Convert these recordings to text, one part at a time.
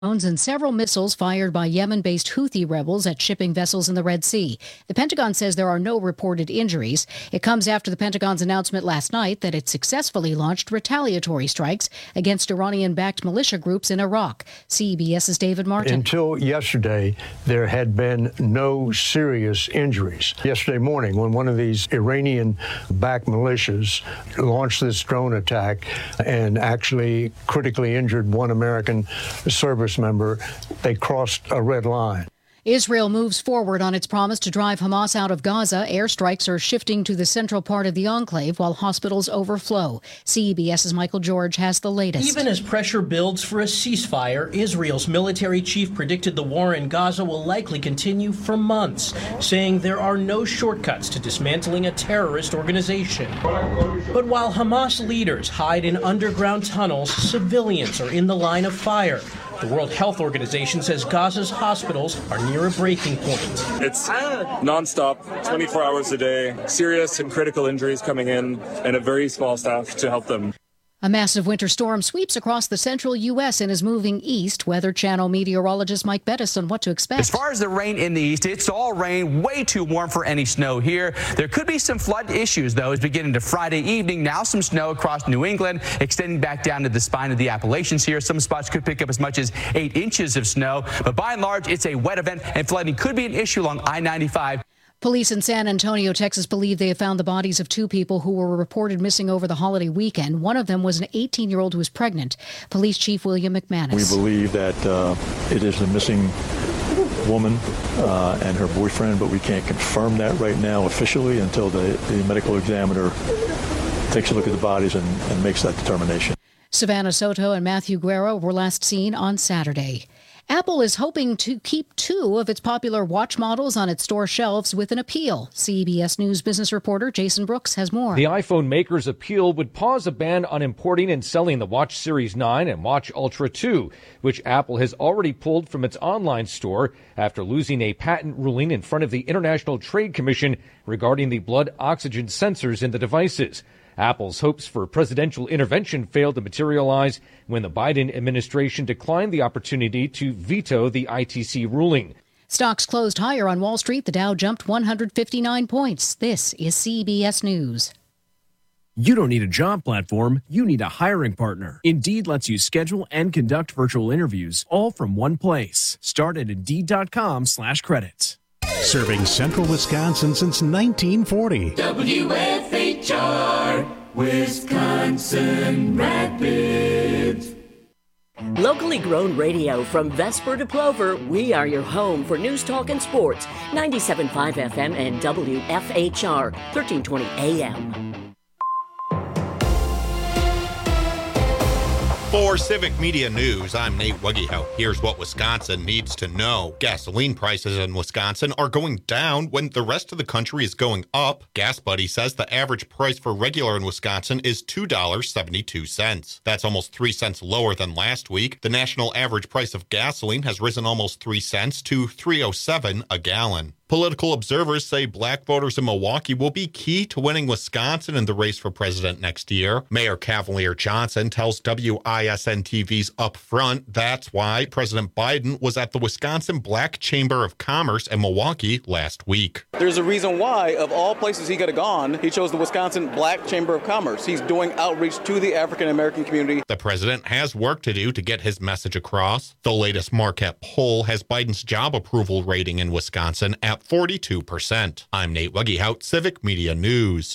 And several missiles fired by Yemen-based Houthi rebels at shipping vessels in the Red Sea. The Pentagon says there are no reported injuries. It comes after the Pentagon's announcement last night that it successfully launched retaliatory strikes against Iranian-backed militia groups in Iraq. CBS's David Martin. Until yesterday, there had been no serious injuries. Yesterday morning, when one of these Iranian-backed militias launched this drone attack and actually critically injured one American service member, they crossed a red line. Israel moves forward on its promise to drive Hamas out of Gaza. Airstrikes are shifting to the central part of the enclave while hospitals overflow. CBS's Michael George has the latest. Even as pressure builds for a ceasefire, Israel's military chief predicted the war in Gaza will likely continue for months, saying there are no shortcuts to dismantling a terrorist organization. But while Hamas leaders hide in underground tunnels, civilians are in the line of fire. The World Health Organization says Gaza's hospitals are near a breaking point. It's nonstop, 24 hours a day, serious and critical injuries coming in, and a very small staff to help them. A massive winter storm sweeps across the central U.S. and is moving east. Weather Channel meteorologist Mike Bettis on what to expect. As far as the rain in the east, it's all rain, way too warm for any snow here. There could be some flood issues, though, as beginning to Friday evening. Now some snow across New England, extending back down to the spine of the Appalachians here. Some spots could pick up as much as 8 inches of snow. But by and large, it's a wet event, and flooding could be an issue along I-95. Police in San Antonio, Texas, believe they have found the bodies of 2 people who were reported missing over the holiday weekend. One of them was an 18-year-old who was pregnant. Police Chief William McManus. We believe that it is the missing woman and her boyfriend, but we can't confirm that right now officially until the medical examiner takes a look at the bodies and makes that determination. Savannah Soto and Matthew Guerra were last seen on Saturday. Apple is hoping to keep 2 of its popular watch models on its store shelves with an appeal. CBS News business reporter Jason Brooks has more. The iPhone maker's appeal would pause a ban on importing and selling the Watch Series 9 and Watch Ultra 2, which Apple has already pulled from its online store after losing a patent ruling in front of the International Trade Commission regarding the blood oxygen sensors in the devices. Apple's hopes for presidential intervention failed to materialize when the Biden administration declined the opportunity to veto the ITC ruling. Stocks closed higher on Wall Street. The Dow jumped 159 points. This is CBS News. You don't need a job platform, you need a hiring partner. Indeed lets you schedule and conduct virtual interviews all from one place. Start at Indeed.com/credits. Serving central Wisconsin since 1940. WFHR, Wisconsin Rapids. Locally grown radio from Vesper to Plover, we are your home for news, talk, and sports. 97.5 FM and WFHR, 1320 AM. For Civic Media News, I'm Nate Wuggehout. Here's what Wisconsin needs to know. Gasoline prices in Wisconsin are going down when the rest of the country is going up. Gas Buddy says the average price for regular in Wisconsin is $2.72. That's almost 3 cents lower than last week. The national average price of gasoline has risen almost 3 cents to $3.07 a gallon. Political observers say black voters in Milwaukee will be key to winning Wisconsin in the race for president next year. Mayor Cavalier Johnson tells WISN-TV's Up Front that's why President Biden was at the Wisconsin Black Chamber of Commerce in Milwaukee last week. There's a reason why, of all places he could have gone, he chose the Wisconsin Black Chamber of Commerce. He's doing outreach to the African-American community. The president has work to do to get his message across. The latest Marquette poll has Biden's job approval rating in Wisconsin at 42%. I'm Nate Wuggehout, Civic Media News.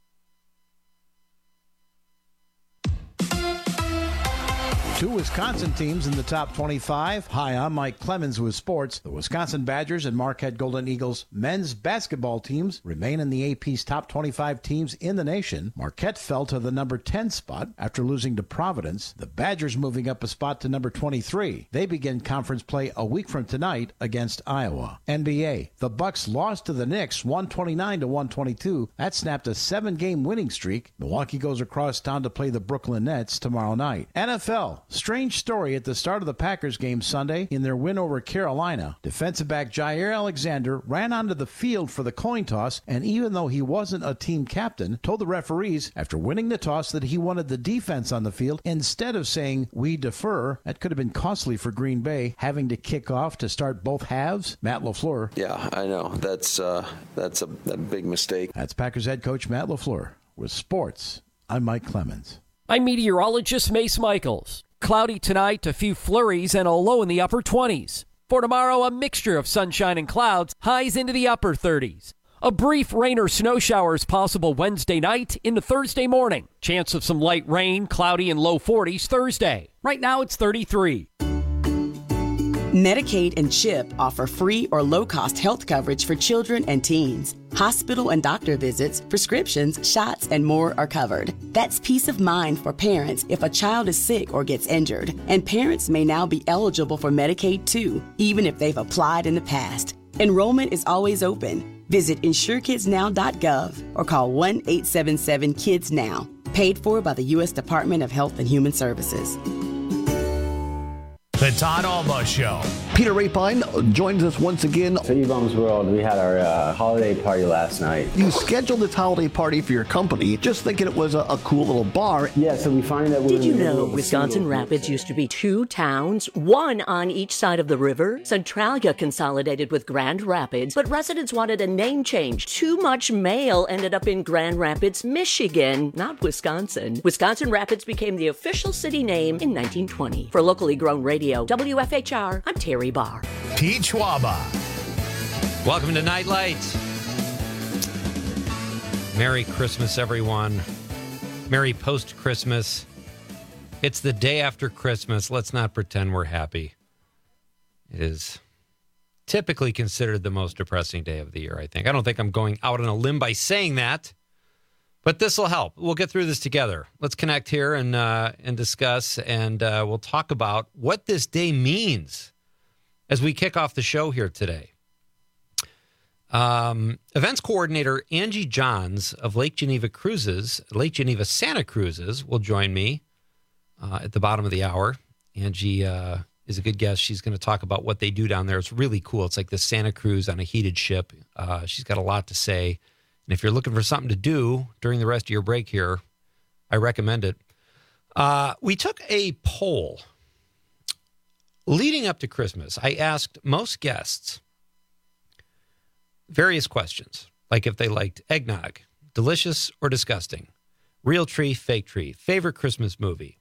Two Wisconsin teams in the top 25. Hi, I'm Mike Clemens with sports. The Wisconsin Badgers and Marquette Golden Eagles men's basketball teams remain in the AP's top 25 teams in the nation. Marquette fell to the number 10 spot after losing to Providence. The Badgers moving up a spot to number 23. They begin conference play a week from tonight against Iowa. NBA. The Bucks lost to the Knicks 129-122. That snapped a 7-game winning streak. Milwaukee goes across town to play the Brooklyn Nets tomorrow night. NFL. Strange story at the start of the Packers game Sunday in their win over Carolina. Defensive back Jair Alexander ran onto the field for the coin toss, and even though he wasn't a team captain, told the referees after winning the toss that he wanted the defense on the field instead of saying, "We defer." That could have been costly for Green Bay, having to kick off to start both halves. Matt LaFleur. Yeah, I know. That's a big mistake. That's Packers head coach Matt LaFleur. With sports, I'm Mike Clemens. I'm meteorologist Mace Michaels. Cloudy tonight, a few flurries, and a low in the upper 20s. For tomorrow, a mixture of sunshine and clouds, highs into the upper 30s. A brief rain or snow showers possible Wednesday night into Thursday morning. Chance of some light rain, cloudy and low 40s Thursday. Right now, it's 33. Medicaid and CHIP offer free or low-cost health coverage for children and teens. Hospital and doctor visits, prescriptions, shots, and more are covered. That's peace of mind for parents if a child is sick or gets injured. And parents may now be eligible for Medicaid too, even if they've applied in the past. Enrollment is always open. Visit InsureKidsNow.gov or call 1-877-KIDS-NOW. Paid for by the U.S. Department of Health and Human Services. The Todd Alba Show. Peter Rapine joins us once again. City Bums World, we had our holiday party last night. You scheduled this holiday party for your company, just thinking it was a cool little bar. Yeah, so we find that we're Did you know Wisconsin Rapids used to be 2 towns, one on each side of the river? Centralia consolidated with Grand Rapids, but residents wanted a name change. Too much mail ended up in Grand Rapids, Michigan, not Wisconsin. Wisconsin Rapids became the official city name in 1920. For locally grown radio, WFHR, I'm Terry Barr. Pete Schwaba. Welcome to Nightlight. Merry Christmas, everyone. Merry post-Christmas. It's the day after Christmas. Let's not pretend we're happy. It is typically considered the most depressing day of the year, I think. I don't think I'm going out on a limb by saying that, but this will help. We'll get through this together. Let's connect here and discuss, and we'll talk about what this day means as we kick off the show here today. Events coordinator Angie Johns of Lake Geneva Santa Cruzes will join me at the bottom of the hour. Angie is a good guest. She's going to talk about what they do down there. It's really cool. It's like the Santa Cruz on a heated ship. She's got a lot to say. And if you're looking for something to do during the rest of your break here, I recommend it. We took a poll leading up to Christmas. I asked most guests various questions, like if they liked eggnog, delicious or disgusting, real tree, fake tree, favorite Christmas movie.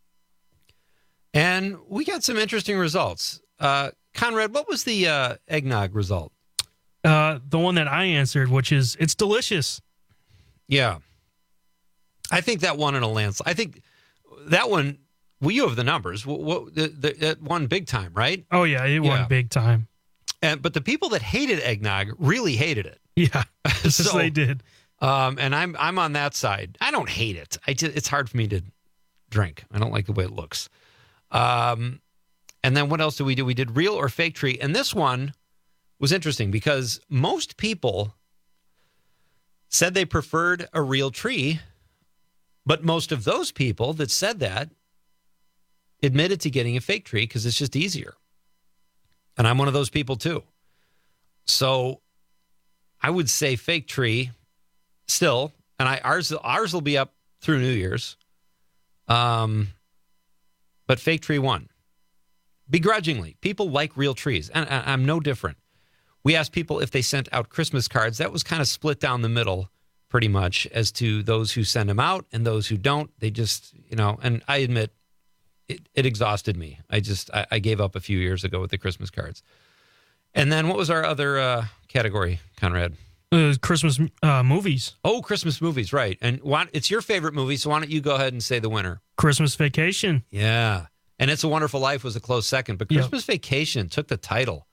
And we got some interesting results. Conrad, what was the eggnog result? The one that I answered, which is it's delicious. Yeah. I think that won in a landslide. I think that one, well, you have the numbers. That won big time, right? Oh, yeah, it won big time. But the people that hated eggnog really hated it. Yeah, so, they did. And I'm on that side. I don't hate it. It's hard for me to drink. I don't like the way it looks. And then what else did we do? We did real or fake tree. And this one was interesting because most people said they preferred a real tree, but most of those people that said that admitted to getting a fake tree because it's just easier. And I'm one of those people too. So I would say fake tree still, and ours will be up through New Year's. But fake tree won. Begrudgingly. People like real trees, and I'm no different. We asked people if they sent out Christmas cards. That was kind of split down the middle pretty much as to those who send them out and those who don't. They just, and I admit it exhausted me. I gave up a few years ago with the Christmas cards. And then what was our other category, Conrad? Christmas movies. Oh, Christmas movies, right. And it's your favorite movie, so why don't you go ahead and say the winner? Christmas Vacation. Yeah. And It's a Wonderful Life was a close second, but Christmas Vacation took the title.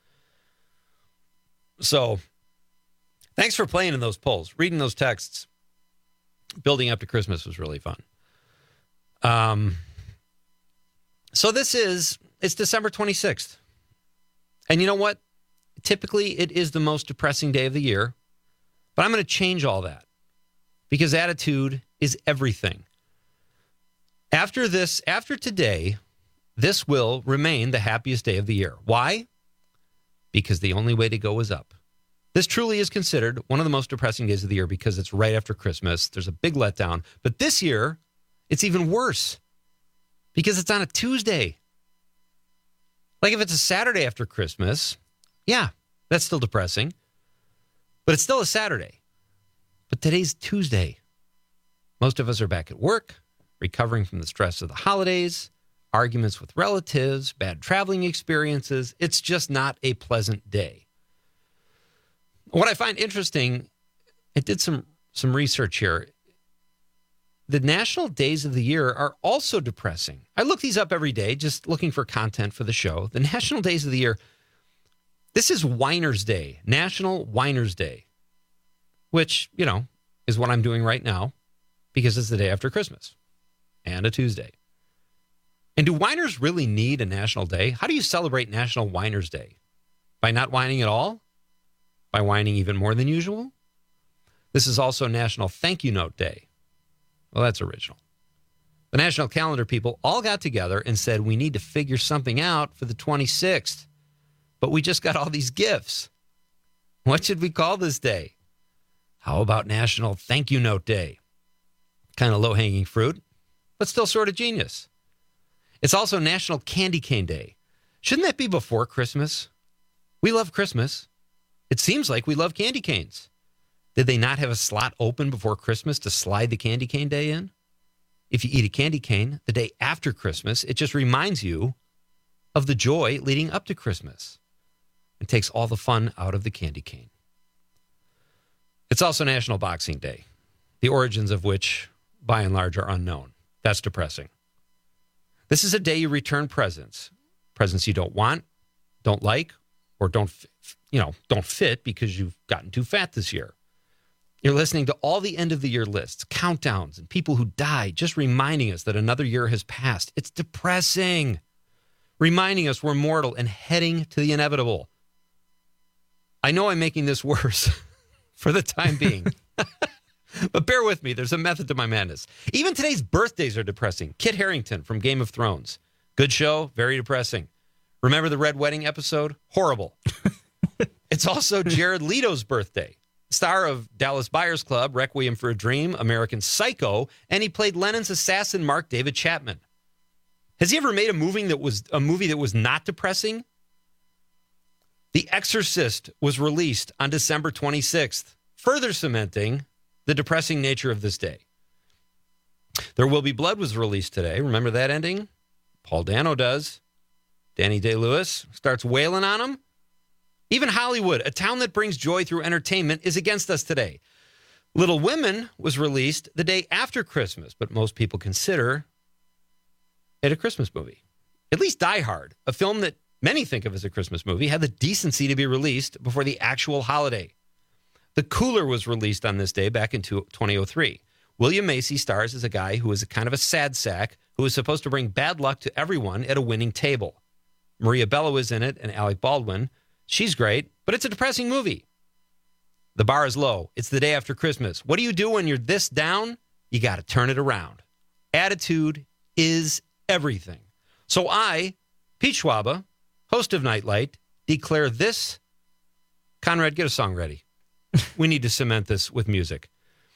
So thanks for playing in those polls. Reading those texts, building up to Christmas was really fun. So it's December 26th. And you know what? Typically, it is the most depressing day of the year. But I'm going to change all that because attitude is everything. After today, this will remain the happiest day of the year. Why? Because the only way to go is up. This truly is considered one of the most depressing days of the year because it's right after Christmas. There's a big letdown. But this year, it's even worse because it's on a Tuesday. Like if it's a Saturday after Christmas, yeah, that's still depressing. But it's still a Saturday. But today's Tuesday. Most of us are back at work, recovering from the stress of the holidays, arguments with relatives, bad traveling experiences. It's just not a pleasant day. What I find interesting, I did some research here. The national days of the year are also depressing. I look these up every day, just looking for content for the show. The national days of the year, this is Winer's Day, National Winer's Day, which, is what I'm doing right now because it's the day after Christmas and a Tuesday. And do winers really need a national day? How do you celebrate National Winer's Day? By not whining at all? By whining even more than usual? This is also National Thank You Note Day. Well, that's original. The national calendar people all got together and said, we need to figure something out for the 26th. But we just got all these gifts. What should we call this day? How about National Thank You Note Day? Kind of low-hanging fruit, but still sort of genius. It's also National Candy Cane Day. Shouldn't that be before Christmas? We love Christmas. It seems like we love candy canes. Did they not have a slot open before Christmas to slide the candy cane day in? If you eat a candy cane the day after Christmas, it just reminds you of the joy leading up to Christmas. It takes all the fun out of the candy cane. It's also National Boxing Day, the origins of which, by and large, are unknown. That's depressing. This is a day you return presents. Presents you don't want, don't like, or don't fit because you've gotten too fat this year. You're listening to all the end of the year lists, countdowns, and people who died, just reminding us that another year has passed. It's depressing. Reminding us we're mortal and heading to the inevitable. I know I'm making this worse for the time being. But bear with me. There's a method to my madness. Even today's birthdays are depressing. Kit Harington from Game of Thrones. Good show, very depressing. Remember the Red Wedding episode? Horrible. It's also Jared Leto's birthday. Star of Dallas Buyers Club, Requiem for a Dream, American Psycho, and he played Lennon's assassin, Mark David Chapman. Has he ever made a movie that was not depressing? The Exorcist was released on December 26th, further cementing the depressing nature of this day. There Will Be Blood was released today. Remember that ending? Paul Dano does. Danny Day-Lewis starts wailing on him. Even Hollywood, a town that brings joy through entertainment, is against us today. Little Women was released the day after Christmas, but most people consider it a Christmas movie. At least Die Hard, a film that many think of as a Christmas movie, had the decency to be released before the actual holiday. The Cooler was released on this day back in 2003. William Macy stars as a guy who is a kind of a sad sack who is supposed to bring bad luck to everyone at a winning table. Maria Bello is in it and Alec Baldwin. She's great, but it's a depressing movie. The bar is low. It's the day after Christmas. What do you do when you're this down? You got to turn it around. Attitude is everything. So I, Pete Schwaba, host of Nightlight, declare this. Conrad, get a song ready. We need to cement this with music.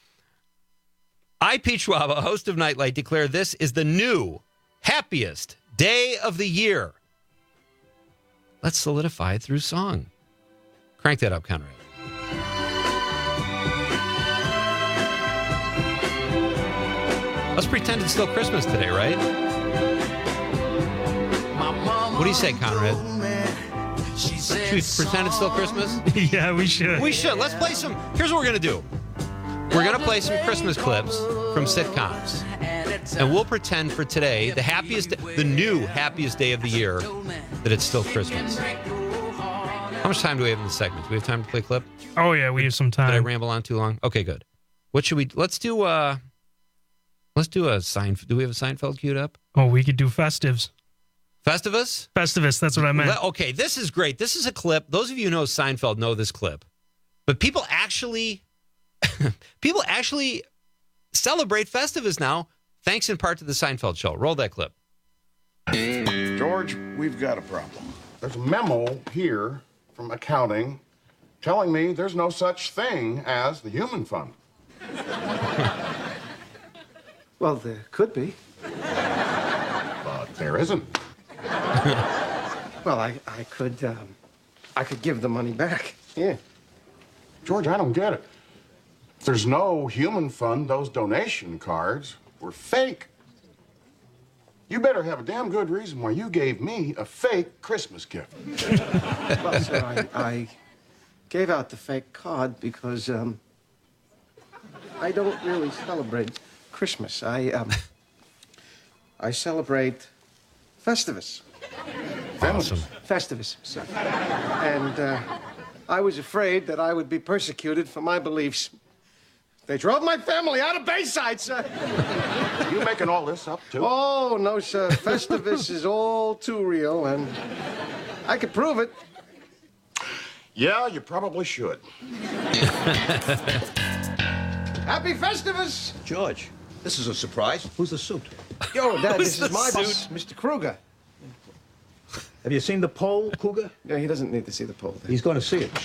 I, Pete Schwaba, host of Nightlight, declare this is the new happiest day of the year. Let's solidify it through song. Crank that up, Conrad. Let's pretend it's still Christmas today, right? What do you say, Conrad? Should we pretend it's still Christmas? Yeah, we should. We should. Let's play some. Here's what we're going to do. We're going to play some Christmas clips from sitcoms. And we'll pretend for today, the new happiest day of the year, that it's still Christmas. How much time do we have in the segment? Do we have time to play a clip? Oh, yeah, we have some time. Did I ramble on too long? Okay, good. What should we... Let's do a Seinfeld. Do we have a Seinfeld queued up? Oh, we could do Festives. Festivus? Festivus, that's what I meant. Okay, this is great. This is a clip. Those of you who know Seinfeld know this clip. But people actually celebrate Festivus now, thanks in part to the Seinfeld show. Roll that clip. Driving George, we've got a problem. There's a memo here from accounting telling me there's no such thing as the human fund. Well, there could be. But there isn't. Well, I could give the money back. Yeah. George, I don't get it. If there's no human fund, those donation cards were fake. You better have a damn good reason why you gave me a fake Christmas gift. Well, sir, I gave out the fake card because I don't really celebrate Christmas. I celebrate Festivus. Awesome. Festivus, sir. And I was afraid that I would be persecuted for my beliefs. They drove my family out of Bayside, sir. You making all this up, too? Oh, no, sir. Festivus is all too real, and I could prove it. Yeah, you probably should. Happy Festivus! George, this is a surprise. Who's the suit? Yo, Dad, this is my boss, Mr. Kruger. Have you seen the poll, Cougar? Yeah, he doesn't need to see the poll. He's going to see it.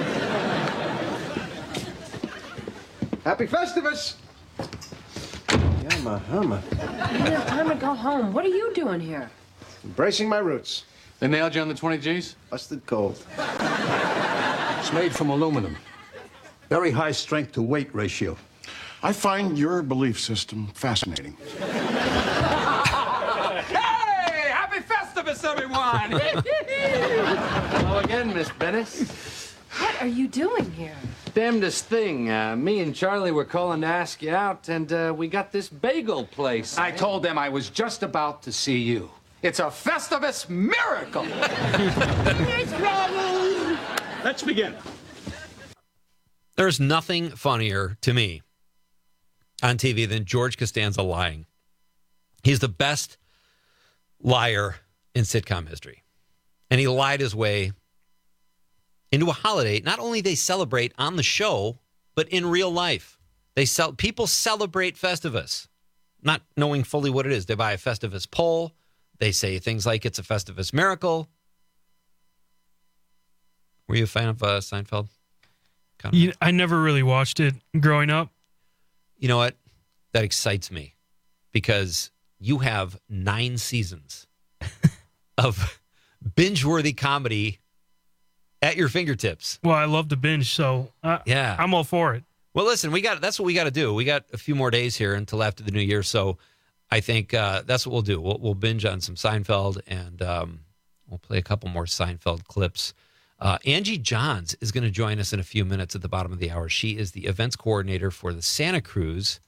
Happy Festivus! Yumma, humma. You have time to go home. What are you doing here? Embracing my roots. They nailed you on the 20 Gs? Busted cold. It's made from aluminum. Very high strength to weight ratio. I find your belief system fascinating. Hey! Happy Festivus, everyone! Hello again, Miss Bennett. What are you doing here? Damnedest thing. Me and Charlie were calling to ask you out, and we got this bagel place. I told them I was just about to see you. It's a Festivus miracle! Let's begin. There's nothing funnier to me on TV than George Costanza lying. He's the best liar in sitcom history. And he lied his way into a holiday. Not only they celebrate on the show, but in real life. People celebrate Festivus, not knowing fully what it is. They buy a Festivus pole. They say things like it's a Festivus miracle. Were you a fan of Seinfeld? I never really watched it growing up. You know what? That excites me because you have 9 seasons of binge-worthy comedy at your fingertips. Well, I love to binge, so yeah, I'm all for it. Well, listen, that's what we got to do. We got a few more days here until after the new year, so I think that's what we'll do. We'll binge on some Seinfeld, and we'll play a couple more Seinfeld clips. Angie Johns is going to join us in a few minutes at the bottom of the hour. She is the events coordinator for the Santa Cruz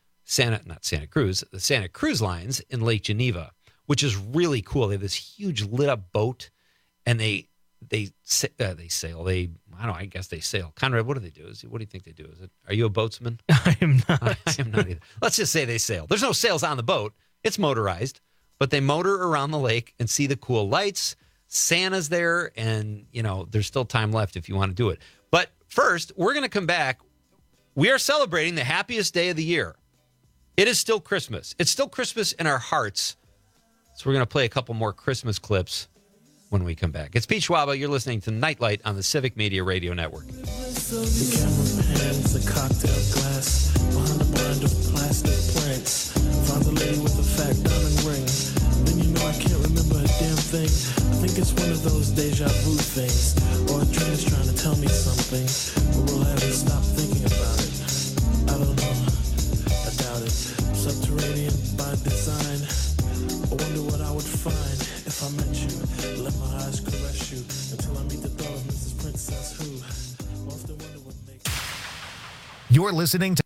Lines in Lake Geneva, which is really cool. They have this huge lit up boat, and they sail. I guess they sail. Conrad, what do they do? What do you think they do? Are you a boatsman? I am not. I am not either. Let's just say they sail. There's no sails on the boat. It's motorized, but they motor around the lake and see the cool lights. Santa's there, and, there's still time left if you want to do it. But first, we're going to come back. We are celebrating the happiest day of the year. It is still Christmas. It's still Christmas in our hearts. So we're going to play a couple more Christmas clips when we come back. It's Pete Schwaba. You're listening to Nightlight on the Civic Media Radio Network. The camera pans, a cocktail glass, behind a blind of plastic plants. Found a lady with a fat diamond ring. Then I can't remember a damn thing. I think it's one of those deja vu things. Or a dream is trying to tell me something. But will I ever stop thinking about it? I don't know. I doubt it. Subterranean by design. I wonder what I would find if I met you. Let my eyes caress you until I meet the door of Mrs. Princess Who. Often wonder what makes. You're listening to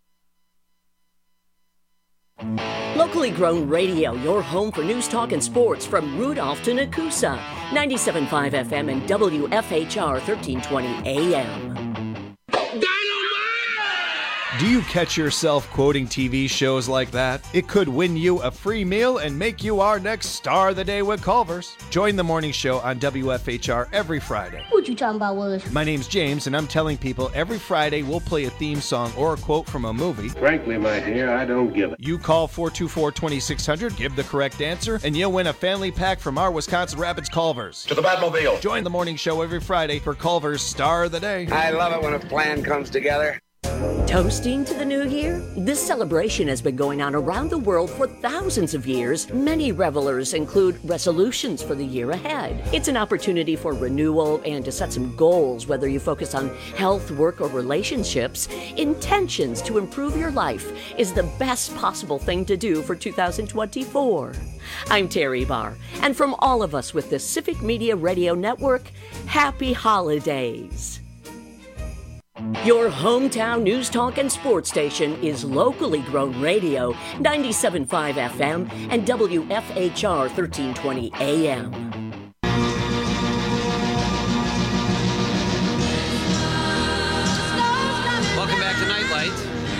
Locally grown radio, your home for news, talk, and sports from Rudolph to Nakusa. 97.5 FM and WFHR 1320 AM. Do you catch yourself quoting TV shows like that? It could win you a free meal and make you our next star of the day with Culver's. Join the morning show on WFHR every Friday. What you talking about, Willis? My name's James, and I'm telling people every Friday we'll play a theme song or a quote from a movie. Frankly, my dear, I don't give it. You call 424-2600, give the correct answer, and you'll win a family pack from our Wisconsin Rapids Culver's. To the Batmobile. Join the morning show every Friday for Culver's Star of the Day. I love it when a plan comes together. Toasting to the new year? This celebration has been going on around the world for thousands of years. Many revelers include resolutions for the year ahead. It's an opportunity for renewal and to set some goals, whether you focus on health, work, or relationships. Intentions to improve your life is the best possible thing to do for 2024. I'm Terry Barr, and from all of us with the Civic Media Radio Network, happy holidays. Your hometown news, talk, and sports station is locally grown radio, 97.5 FM and WFHR 1320 AM. Welcome back to Nightlight.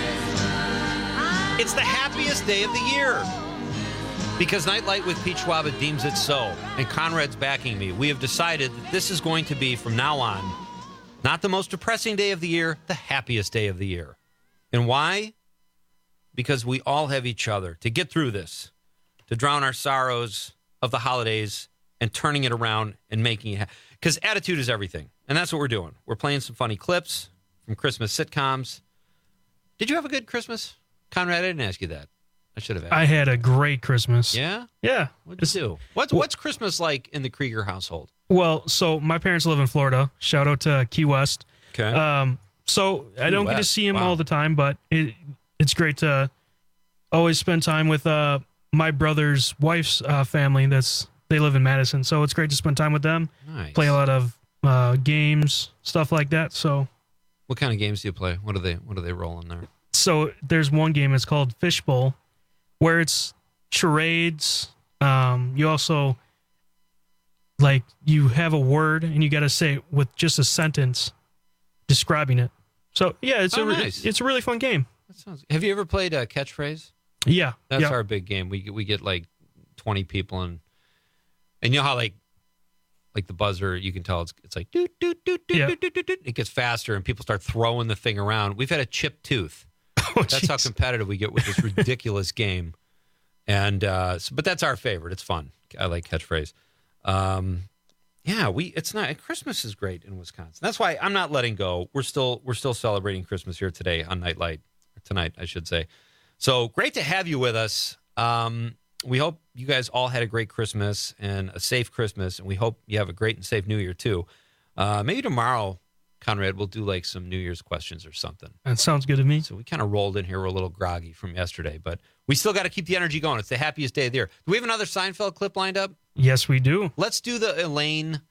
It's the happiest day of the year because Nightlight with Pete Schwaba deems it so, and Conrad's backing me. We have decided that this is going to be, from now on, not the most depressing day of the year, the happiest day of the year. And why? Because we all have each other to get through this, to drown our sorrows of the holidays and turning it around and making it because attitude is everything. And that's what we're doing. We're playing some funny clips from Christmas sitcoms. Did you have a good Christmas? Conrad, I didn't ask you that. I should have asked. I had a great Christmas. Yeah? What'd you do? What's Christmas like in the Krieger household? Well, so my parents live in Florida. Shout out to Key West. Okay. So I don't get to see him all the time, but it's great to always spend time with my brother's wife's family. They live in Madison, so it's great to spend time with them. Nice. Play a lot of games, stuff like that. So, what kind of games do you play? What are they rolling there? So there's one game. It's called Fishbowl, where it's charades. You also you have a word and you got to say it with just a sentence describing it. So yeah, it's a really fun game. Have you ever played a catchphrase? Yeah, that's our big game. We get like 20 people and you know how like the buzzer, you can tell it's like doot doot doot doot doot doot doot. It gets faster and people start throwing the thing around. We've had a chipped tooth. That's how competitive we get with this ridiculous game. And but that's our favorite. It's fun. I like catchphrase. It's not. Christmas is great in Wisconsin. That's why I'm not letting go. We're still celebrating Christmas here today on Nightlight, tonight, I should say. So great to have you with us. We hope you guys all had a great Christmas and a safe Christmas, and we hope you have a great and safe New Year too. Maybe tomorrow, Conrad, we'll do like some New Year's questions or something. That sounds good to me. So we kind of rolled in here. We're a little groggy from yesterday, but we still got to keep the energy going. It's the happiest day of the year. Do we have another Seinfeld clip lined up? Yes, we do. Let's do the Elaine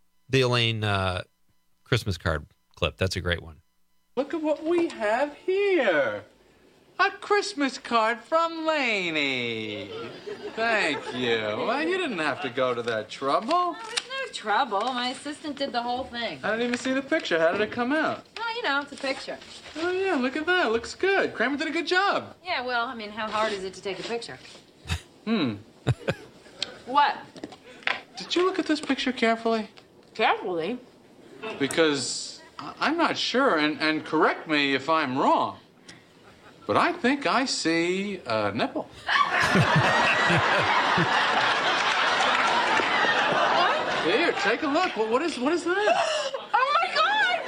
Christmas card clip. That's a great one. Look at what we have here. A Christmas card from Laney. Thank you. Well, you didn't have to go to that trouble. No trouble. My assistant did the whole thing. I didn't even see the picture. How did it come out? Well, it's a picture. Oh, yeah, look at that. Looks good. Kramer did a good job. Yeah, well, how hard is it to take a picture? What? Did you look at this picture carefully? Carefully? Because I'm not sure, and correct me if I'm wrong, but I think I see a nipple. Here, take a look. What is that? Oh, my God!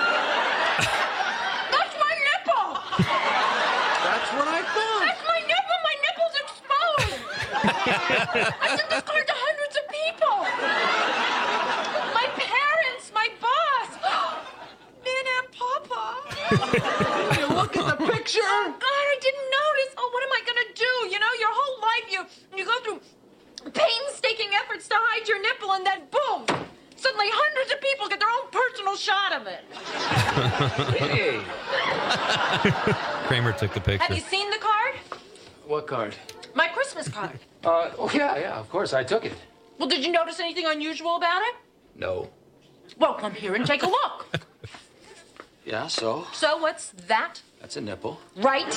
That's my nipple! That's what I thought. That's my nipple! My nipple's exposed! I sent this card to hundreds of people! My parents, my boss! Man and Papa! You look at the picture! Oh, God, I didn't notice! Oh, what am I gonna do? Your whole life you go through painstaking efforts to hide your nipple, and then boom! Suddenly hundreds of people get their own personal shot of it. Hey! Kramer took the picture. Have you seen the card? What card? My Christmas card. Yeah, of course, I took it. Well, did you notice anything unusual about it? No. Well, come here and take a look. Yeah, so? So what's that That's a nipple. Right?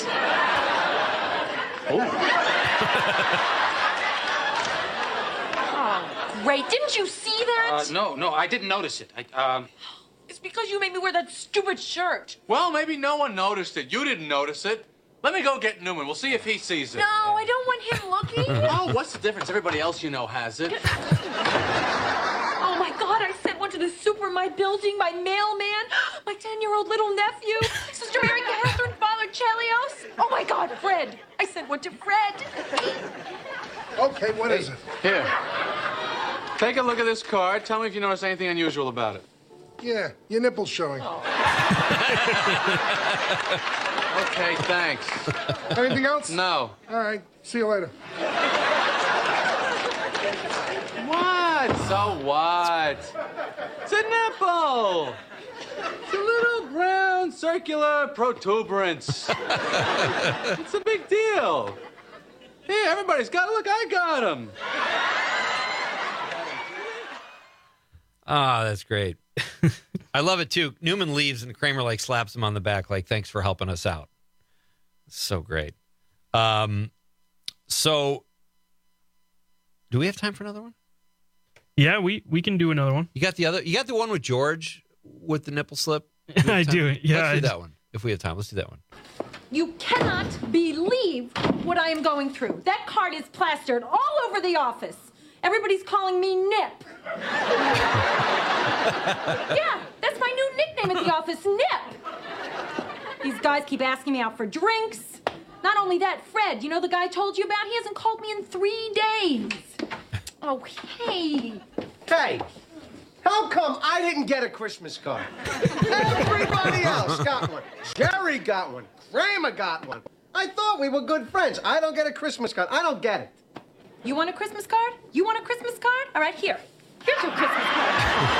Oh, great. Didn't you see that? No, I didn't notice it. It's because you made me wear that stupid shirt. Well, maybe no one noticed it. You didn't notice it. Let me go get Newman. We'll see if he sees it. No, I don't want him looking. Oh, what's the difference? Everybody else you know has it. Oh, my God, I sent one to the super in my building, my mailman, my 10-year-old little nephew, Sister Mary Catherine, Father Chelios. Oh, my God, Fred. I sent one to Fred. Okay, what is it? Here. Take a look at this card. Tell me if you notice anything unusual about it. Yeah, your nipple's showing. Okay, thanks. Anything else? No. All right, see you later. What? So what? It's a nipple. It's a little brown circular protuberance. It's a big deal. Hey, everybody's got it. Look, I got him. Ah, that's great. I love it, too. Newman leaves, and Kramer, like, slaps him on the back, like, thanks for helping us out. So great. So, do we have time for another one? Yeah, we can do another one. You got the one with George with the nipple slip? I do. Yeah. Let's do that one. If we have time, let's do that one. You cannot believe what I am going through. That card is plastered all over the office. Everybody's calling me Nip. Yeah, that's my new nickname at the office, Nip. These guys keep asking me out for drinks. Not only that, Fred, you know the guy I told you about? He hasn't called me in 3 days. Oh, hey. Hey, how come I didn't get a Christmas card? Everybody else got one. Jerry got one. Kramer got one. I thought we were good friends. I don't get a Christmas card. I don't get it. You want a Christmas card? You want a Christmas card? All right, here. Here's your Christmas card.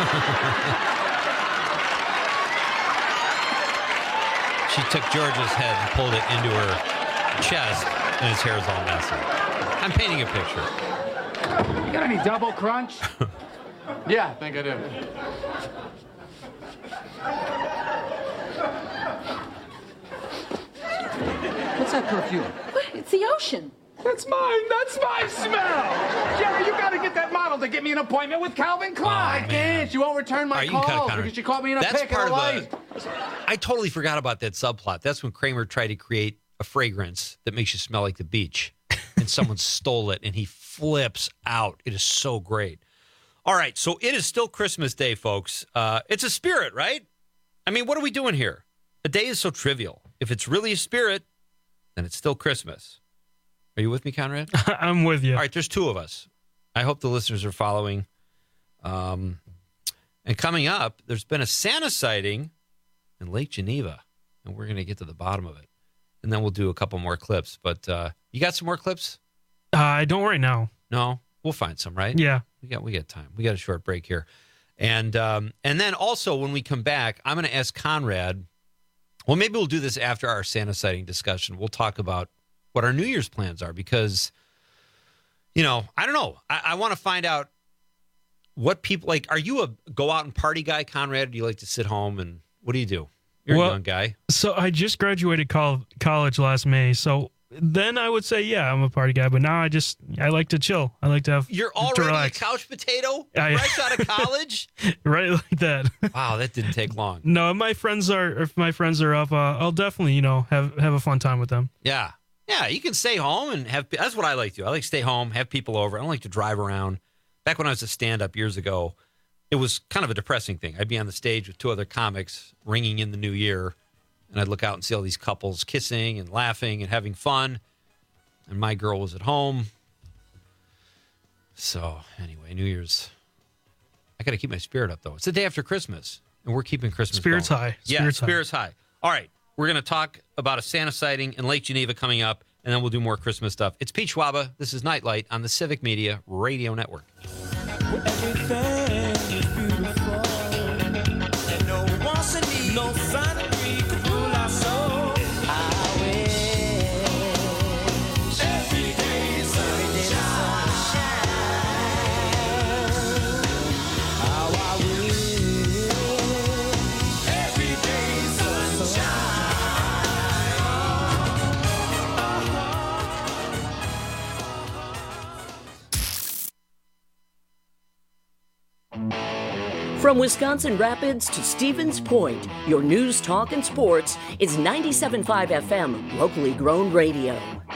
She took George's head and pulled it into her chest, and his hair is all messy. I'm painting a picture. You got any double crunch? Yeah, I think I do. What's that perfume? What? It's the ocean. That's mine. That's my smell. Jerry, you got to get that model to get me an appointment with Calvin Klein. I can't. You won't return my calls because you caught me in a pick in a light. I totally forgot about that subplot. That's when Kramer tried to create a fragrance that makes you smell like the beach, and someone stole it, and he flips out. It is so great. All right, so it is still Christmas Day, folks. It's a spirit, right? I mean, what are we doing here? A day is so trivial. If it's really a spirit, then it's still Christmas. Are you with me, Conrad? I'm with you. All right, there's two of us. I hope the listeners are following. And coming up, there's been a Santa sighting in Lake Geneva, and we're going to get to the bottom of it. And then we'll do a couple more clips. But you got some more clips? I don't right now. No? We'll find some, right? Yeah. We got time. We got a short break here. And then also when we come back, I'm going to ask Conrad, well, maybe we'll do this after our Santa sighting discussion. We'll talk about what our New Year's plans are because, you know, I don't know. I want to find out what people like. Are you a go out and party guy, Conrad? Or do you like to sit home and what do you do? You're a young guy. So I just graduated college last May. So then I would say, yeah, I'm a party guy. But now I like to chill. I like to have. You're already a couch potato? Fresh out of college? Right like that. Wow, that didn't take long. No, if my friends are up, I'll definitely, have a fun time with them. Yeah. Yeah, you can stay home and have. That's what I like to do. I like to stay home, have people over. I don't like to drive around. Back when I was a stand-up years ago, it was kind of a depressing thing. I'd be on the stage with two other comics ringing in the new year, and I'd look out and see all these couples kissing and laughing and having fun, and my girl was at home. So anyway, New Year's. I got to keep my spirit up, though. It's the day after Christmas, and we're keeping Christmas Spirits going. high. Yeah, spirits high. All right. We're going to talk about a Santa sighting in Lake Geneva coming up, and then we'll do more Christmas stuff. It's Pete Schwaba. This is Nightlight on the Civic Media Radio Network. Everything is beautiful, and no one wants to need no fantasy could rule our soul. I wish every day sunshine. How I wish every day sunshine. From Wisconsin Rapids to Stevens Point, your news, talk, and sports is 97.5 FM, locally grown radio.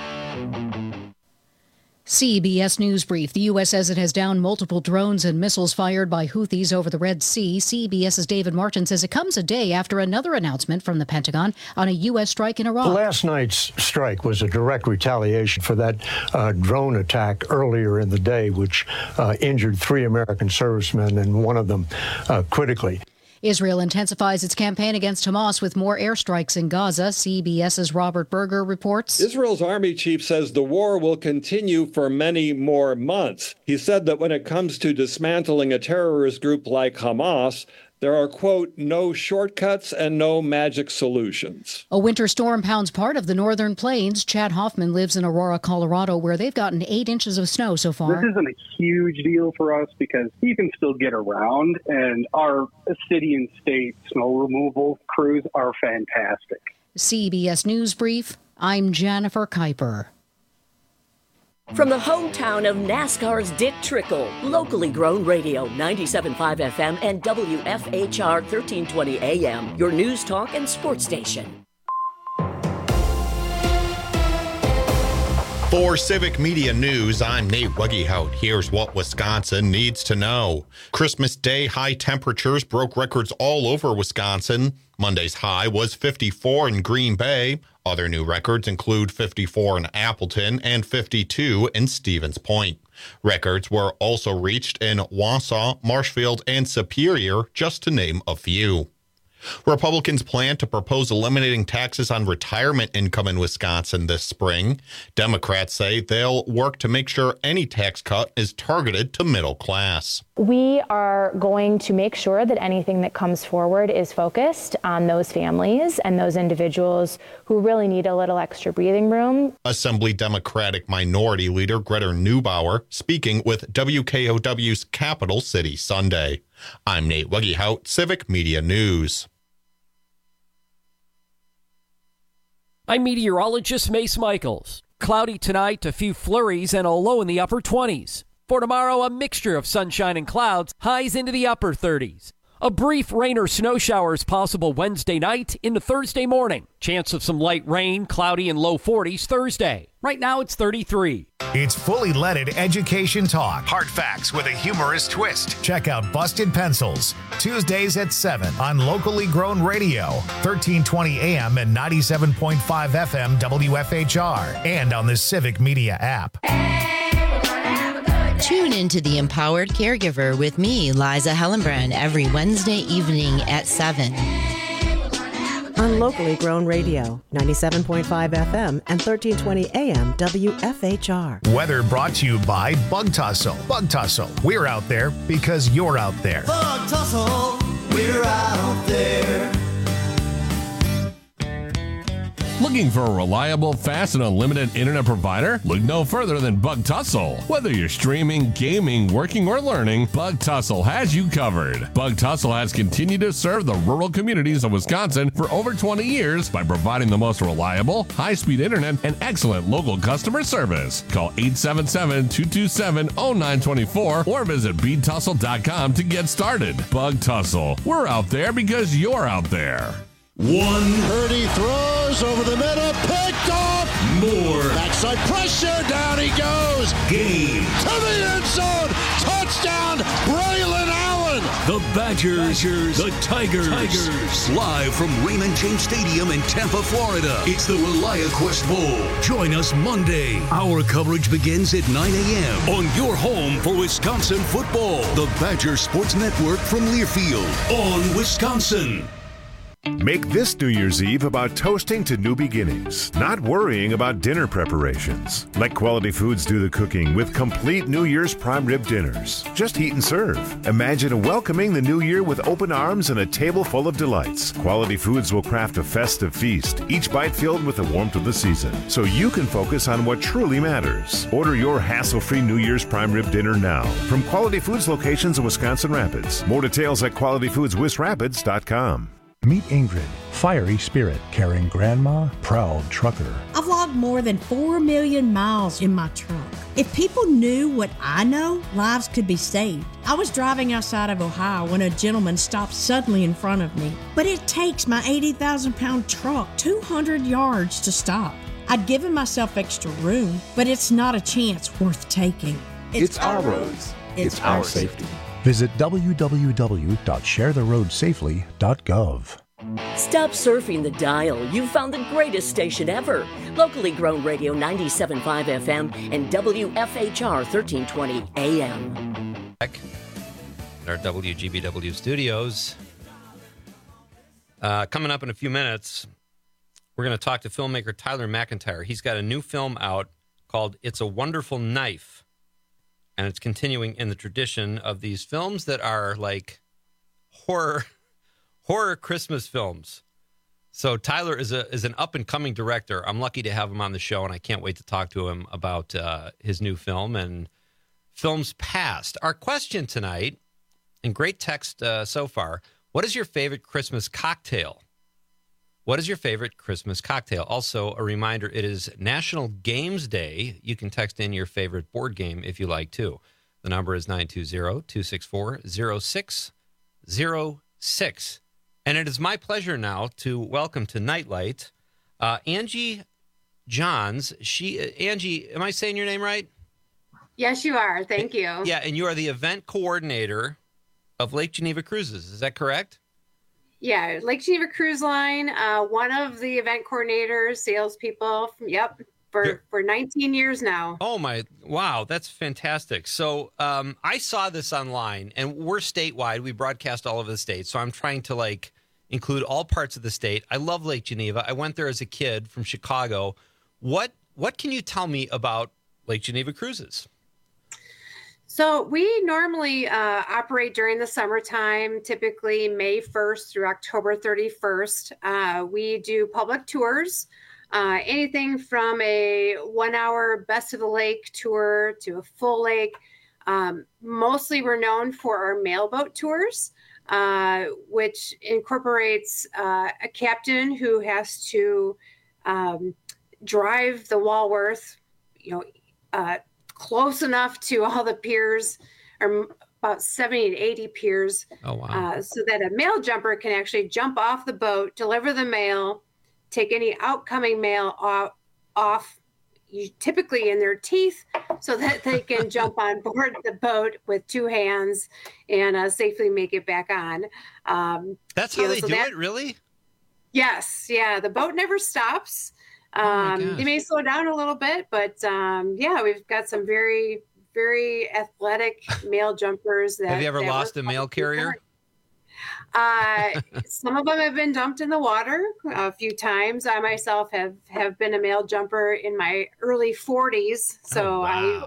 CBS News Brief. The U.S. says it has downed multiple drones and missiles fired by Houthis over the Red Sea. CBS's David Martin says it comes a day after another announcement from the Pentagon on a U.S. strike in Iraq. Last night's strike was a direct retaliation for that drone attack earlier in the day, which injured 3 American servicemen and one of them critically. Israel intensifies its campaign against Hamas with more airstrikes in Gaza. CBS's Robert Berger reports. Israel's army chief says the war will continue for many more months. He said that when it comes to dismantling a terrorist group like Hamas, there are, quote, no shortcuts and no magic solutions. A winter storm pounds part of the northern plains. Chad Hoffman lives in Aurora, Colorado, where they've gotten 8 inches of snow so far. This isn't a huge deal for us because you can still get around, and our city and state snow removal crews are fantastic. CBS News Brief, I'm Jennifer Kuiper. From the hometown of NASCAR's Dick Trickle, locally grown radio, 97.5 FM and WFHR 1320 AM, your news, talk, and sports station. For Civic Media News, I'm Nate Wuggyhout. Here's what Wisconsin needs to know. Christmas Day high temperatures broke records all over Wisconsin. Monday's high was 54 in Green Bay. Other new records include 54 in Appleton and 52 in Stevens Point. Records were also reached in Wausau, Marshfield, and Superior, just to name a few. Republicans plan to propose eliminating taxes on retirement income in Wisconsin this spring. Democrats say they'll work to make sure any tax cut is targeted to middle class. We are going to make sure that anything that comes forward is focused on those families and those individuals who really need a little extra breathing room. Assembly Democratic Minority Leader Greta Neubauer speaking with WKOW's Capital City Sunday. I'm Nate Wuggyhout, Civic Media News. I'm meteorologist Mace Michaels. Cloudy tonight, a few flurries, and a low in the upper 20s. For tomorrow, a mixture of sunshine and clouds, highs into the upper 30s. A brief rain or snow shower is possible Wednesday night into Thursday morning. Chance of some light rain, cloudy and low 40s Thursday. Right now it's 33. It's fully leaded education talk. Hard facts with a humorous twist. Check out Busted Pencils, Tuesdays at 7 on locally grown radio, 1320 AM and 97.5 FM WFHR, and on the Civic Media app. Tune into The Empowered Caregiver with me, Liza Hellenbrand, every Wednesday evening at 7. On locally grown radio, 97.5 FM and 1320 AM WFHR. Weather brought to you by Bug Tussle. Bug Tussle, we're out there because you're out there. Bug Tussle, we're out there. Looking for a reliable, fast, and unlimited internet provider? Look no further than Bug Tussle. Whether you're streaming, gaming, working, or learning, Bug Tussle has you covered. Bug Tussle has continued to serve the rural communities of Wisconsin for over 20 years by providing the most reliable, high-speed internet and excellent local customer service. Call 877-227-0924 or visit BeatTussle.com to get started. Bug Tussle. We're out there because you're out there. Purdy throws over the middle, picked off. More. Backside pressure, down he goes. Game. To the end zone, touchdown, Braylon Allen. The Badgers, the Tigers. Live from Raymond James Stadium in Tampa, Florida. It's the ReliaQuest Bowl. Join us Monday. Our coverage begins at 9 a.m. on your home for Wisconsin football. The Badger Sports Network from Learfield on Wisconsin. Make this New Year's Eve about toasting to new beginnings, not worrying about dinner preparations. Let Quality Foods do the cooking with complete New Year's prime rib dinners. Just heat and serve. Imagine welcoming the new year with open arms and a table full of delights. Quality Foods will craft a festive feast, each bite filled with the warmth of the season, so you can focus on what truly matters. Order your hassle-free New Year's prime rib dinner now from Quality Foods locations in Wisconsin Rapids. More details at qualityfoodswisrapids.com. Meet Ingrid, fiery spirit, caring grandma, proud trucker. I've logged more than 4 million miles in my truck. If people knew what I know, lives could be saved. I was driving outside of Ohio when a gentleman stopped suddenly in front of me. But it takes my 80,000-pound truck 200 yards to stop. I'd given myself extra room, but it's not a chance worth taking. It's our roads. It's our safety. Visit www.sharetheroadsafely.gov. Stop surfing the dial. You've found the greatest station ever. Locally grown radio 97.5 FM and WFHR 1320 AM. Back at our WGBW studios. Coming up in a few minutes, we're going to talk to filmmaker Tyler McIntyre. He's got a new film out called It's a Wonderful Knife. And it's continuing in the tradition of these films that are like horror Christmas films. So Tyler is an up-and-coming director. I'm lucky to have him on the show, and I can't wait to talk to him about his new film and films past. Our question tonight, and great text so far, what is your favorite Christmas cocktail? What is your favorite Christmas cocktail? Also, a reminder, it is National Games Day. You can text in your favorite board game if you like to. The number is 920-264-0606. And it is my pleasure now to welcome to Nightlight Angie Johns. Angie, am I saying your name right? Yes, you are. Thank you. Yeah, and you are the event coordinator of Lake Geneva Cruises. Is that correct? Yeah, Lake Geneva Cruise Line, one of the event coordinators, salespeople, for 19 years now. Oh, wow, that's fantastic. So I saw this online, and we're statewide. We broadcast all over the state, so I'm trying to, include all parts of the state. I love Lake Geneva. I went there as a kid from Chicago. What can you tell me about Lake Geneva Cruises? So we normally operate during the summertime, typically May 1st through October 31st. We do public tours, anything from a 1-hour Best of the Lake tour to a full lake. Mostly we're known for our mailboat tours, which incorporates a captain who has to drive the Walworth, close enough to all the piers, or about 70 to 80 piers. Oh, wow. So that a mail jumper can actually jump off the boat, deliver the mail, take any outcoming mail off, typically in their teeth, so that they can jump on board the boat with two hands and safely make it back on. That's how they do it, really? Yes. Yeah. The boat never stops. They may slow down a little bit, but we've got some very, very athletic male jumpers. Have you ever lost a mail carrier? Some of them have been dumped in the water a few times. I myself have been a mail jumper in my early 40s. So we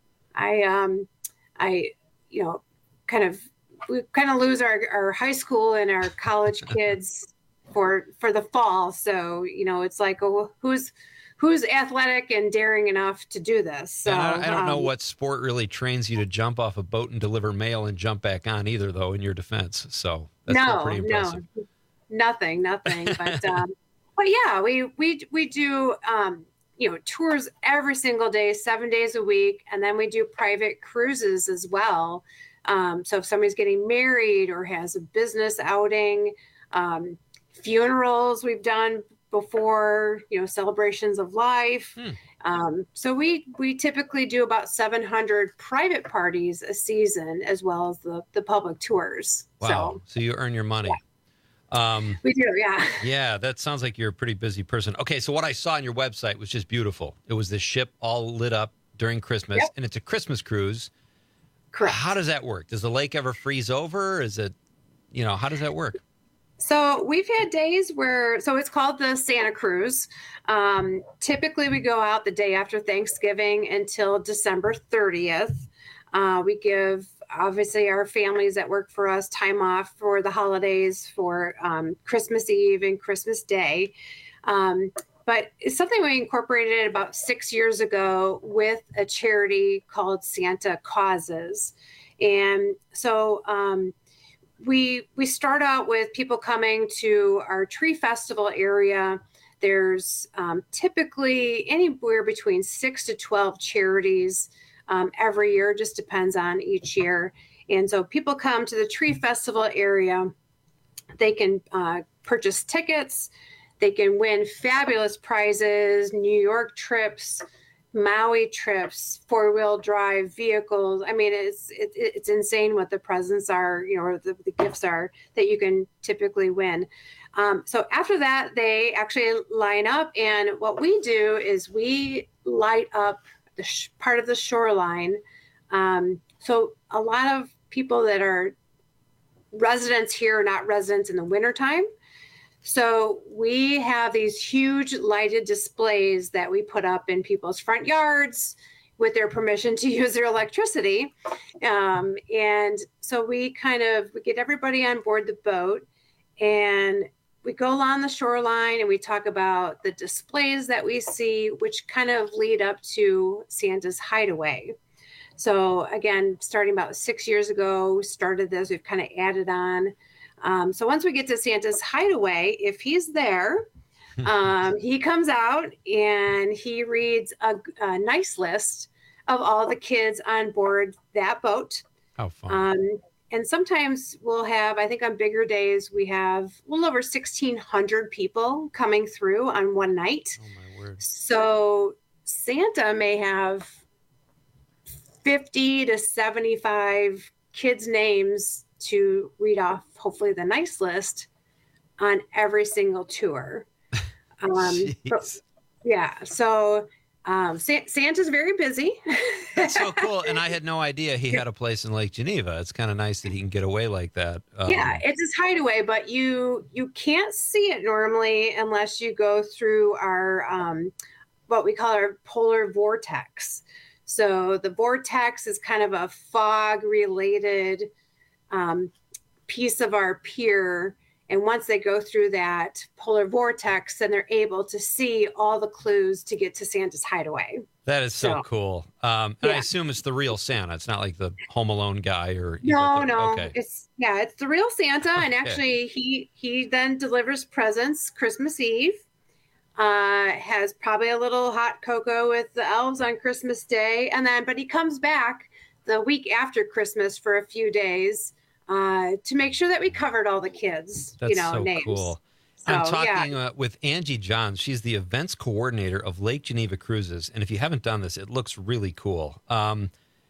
kind of lose our high school and our college kids for the fall. So, it's like, who's athletic and daring enough to do this? So I don't know what sport really trains you to jump off a boat and deliver mail and jump back on either, though, in your defense. So that's pretty impressive. Nothing. But yeah, we do tours every single day, 7 days a week, and then we do private cruises as well. So if somebody's getting married or has a business outing, funerals we've done before, celebrations of life. So we typically do about 700 private parties a season, as well as the public tours. Wow. So you earn your money. Yeah. We do, yeah. Yeah, that sounds like you're a pretty busy person. Okay, so what I saw on your website was just beautiful. It was the ship all lit up during Christmas, and it's a Christmas cruise. Correct. How does that work? Does the lake ever freeze over? Is it, how does that work? So we've had days so it's called the Santa Cruise. Typically we go out the day after Thanksgiving until December 30th. We give, obviously, our families that work for us time off for the holidays, for Christmas Eve and Christmas Day. But it's something we incorporated about 6 years ago with a charity called Santa Causes. And so we start out with people coming to our tree festival area. There's typically anywhere between 6 to 12 charities every year, just depends on each year. And so people come to the tree festival area. They can purchase tickets. They can win fabulous prizes, New York trips, Maui trips, 4-wheel drive vehicles. I mean, it's insane what the presents are, or the gifts are that you can typically win. So after that, they actually line up. And what we do is we light up the part of the shoreline. So a lot of people that are residents here are not residents in the wintertime. So we have these huge lighted displays that we put up in people's front yards with their permission to use their electricity. And so we get everybody on board the boat, and we go along the shoreline and we talk about the displays that we see, which kind of lead up to Santa's Hideaway. So again, starting about 6 years ago, we started this, we've kind of added on. So once we get to Santa's Hideaway, if he's there, he comes out and he reads a nice list of all the kids on board that boat. How fun. And sometimes we'll have, I think on bigger days, we have a little over 1,600 people coming through on one night. Oh, my word. So Santa may have 50 to 75 kids' names to read off, hopefully the nice list on every single tour. So Santa's very busy. That's so cool. And I had no idea he had a place in Lake Geneva. It's kind of nice that he can get away like that. It's his hideaway, but you can't see it normally unless you go through our what we call our polar vortex. So the vortex is kind of a fog-related piece of our pier. And once they go through that polar vortex, then they're able to see all the clues to get to Santa's Hideaway. That is so cool. And I assume it's the real Santa. It's not like the Home Alone guy or no. Okay. It's the real Santa, and actually he then delivers presents Christmas Eve. Has probably a little hot cocoa with the elves on Christmas Day, but he comes back the week after Christmas for a few days to make sure that we covered all the kids. That's so names. Cool. So, I'm talking with Angie Johns. She's the events coordinator of Lake Geneva Cruises, and if you haven't done this, it looks really cool. And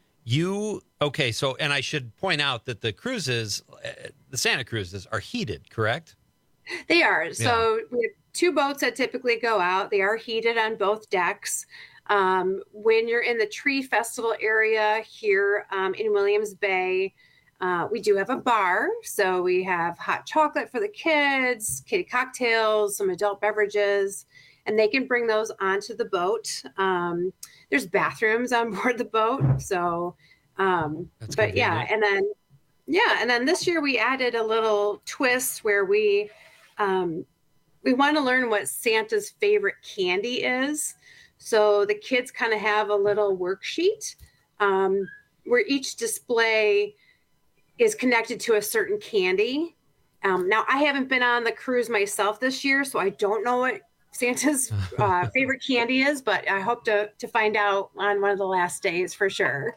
I should point out that the cruises, the Santa cruises, are heated, correct? They are. So we have 2 boats that typically go out. They are heated on both decks. When you're in the Tree Festival area here in Williams Bay, we do have a bar. So we have hot chocolate for the kids, kitty cocktails, some adult beverages, and they can bring those onto the boat. There's bathrooms on board the boat. So, and then this year we added a little twist where we want to learn what Santa's favorite candy is. So the kids kind of have a little worksheet where each display is connected to a certain candy. Now, I haven't been on the cruise myself this year, so I don't know what Santa's favorite candy is, but I hope to find out on one of the last days for sure.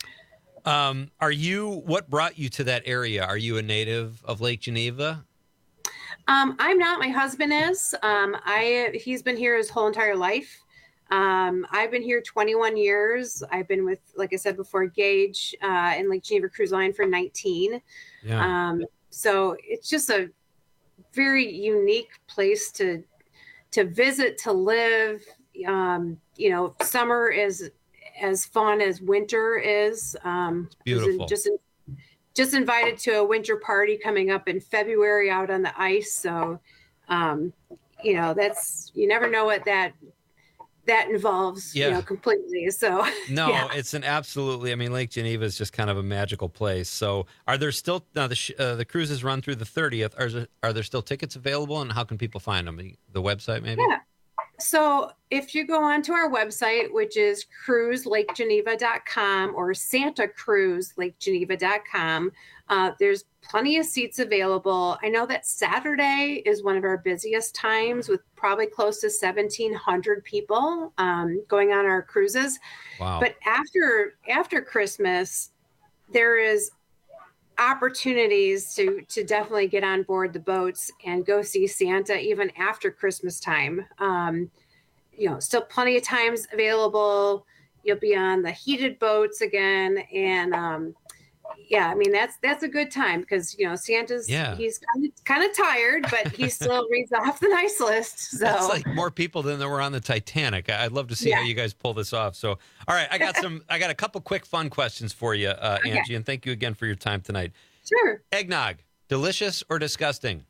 What brought you to that area? Are you a native of Lake Geneva? I'm not. My husband is. He's been here his whole entire life. I've been here 21 years. I've been with, like I said before, Gage in Lake Geneva Cruise Line for 19. Yeah. So it's just a very unique place to visit, to live. Summer is as fun as winter is. Beautiful. Just invited to a winter party coming up in February out on the ice. So, that's, you never know what that involves, completely. So no, it's Lake Geneva is just kind of a magical place. So are there still, now the cruises run through the 30th. Are there still tickets available, and how can people find them? The website maybe? So if you go onto our website, which is cruiselake-geneva.com or santacruiselake-geneva.com, there's plenty of seats available. I know that Saturday is one of our busiest times with probably close to 1,700 people going on our cruises. Wow. But after Christmas, there is opportunities to definitely get on board the boats and go see Santa even after Christmas time. Still plenty of times available. You'll be on the heated boats again. And that's a good time because, Santa's, he's kind of tired, but he still reads off the nice list. So that's like more people than there were on the Titanic. I'd love to see how you guys pull this off. So, all right, I got a couple quick fun questions for you, Angie, and thank you again for your time tonight. Sure. Eggnog, delicious or disgusting?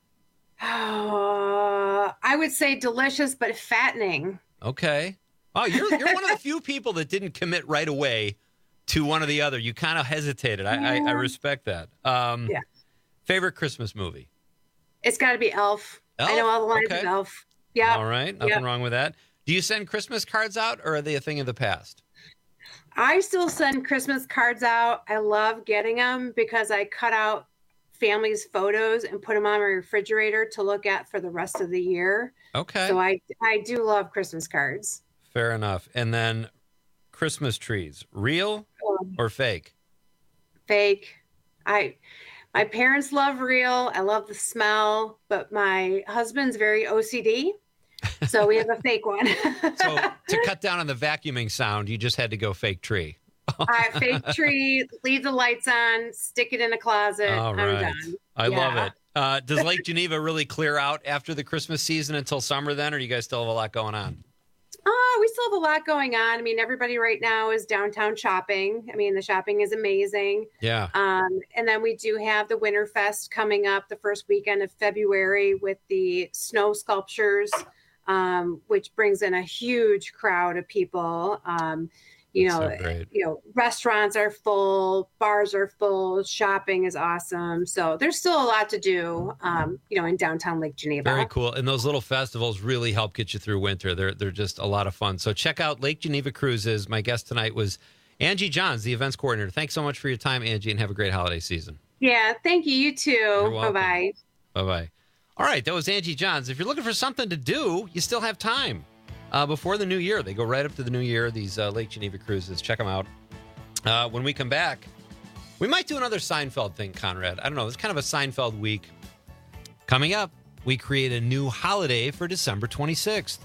I would say delicious, but fattening. Okay. Oh, you're one of the few people that didn't commit right away to one or the other. You kind of hesitated. I respect that. Favorite Christmas movie? It's got to be Elf. I know all the lines of Elf. Yeah. All right. Nothing wrong with that. Do you send Christmas cards out, or are they a thing of the past? I still send Christmas cards out. I love getting them because I cut out families' photos and put them on my refrigerator to look at for the rest of the year. Okay. So I do love Christmas cards. Fair enough. And then Christmas trees, real or fake? Fake. My parents love real. I love the smell, but my husband's very OCD, so we have a fake one. So to cut down on the vacuuming sound, you just had to go fake tree. Fake tree, leave the lights on, stick it in a closet. All right. I'm done. I love it. Does Lake Geneva really clear out after the Christmas season until summer then, or do you guys still have a lot going on? We still have a lot going on. I mean, everybody right now is downtown shopping. I mean, the shopping is amazing. Yeah. And then we do have the Winterfest coming up the first weekend of February with the snow sculptures, which brings in a huge crowd of people. Restaurants are full, bars are full, shopping is awesome. So there's still a lot to do, in downtown Lake Geneva. Very cool. And those little festivals really help get you through winter. They're just a lot of fun. So check out Lake Geneva Cruises. My guest tonight was Angie Johns, the events coordinator. Thanks so much for your time, Angie, and have a great holiday season. Yeah, thank you. You too. You're welcome. Bye-bye. Bye-bye. All right, that was Angie Johns. If you're looking for something to do, you still have time. Before the new year. They go right up to the new year, these Lake Geneva cruises. Check them out. When we come back, we might do another Seinfeld thing, Conrad. I don't know. It's kind of a Seinfeld week. Coming up, we create a new holiday for December 26th.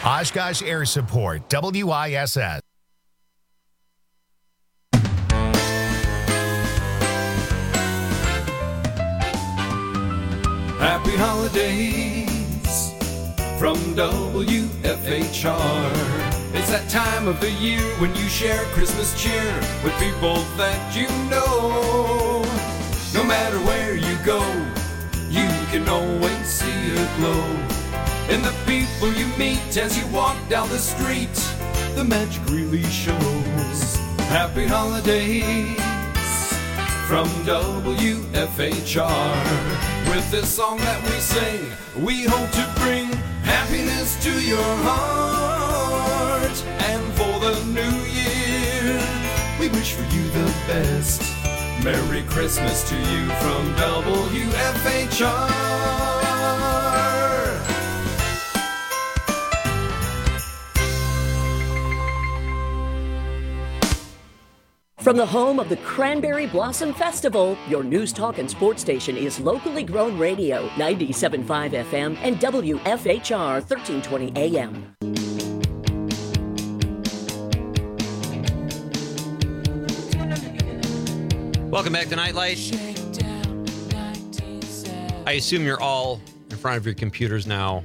Oshkosh Air Support, WISS. Happy holidays from WFHR. It's that time of the year when you share Christmas cheer with people that you know. No matter where you go, you can always see a glow. And the people you meet as you walk down the street, the magic really shows. Happy holidays from WFHR. With this song that we sing, we hope to bring happiness to your heart. And for the new year, we wish for you the best. Merry Christmas to you from WFHR. From the home of the Cranberry Blossom Festival, your news, talk, and sports station is Locally Grown Radio, 97.5 FM and WFHR 1320 AM. Welcome back to Nightlight. I assume you're all in front of your computers now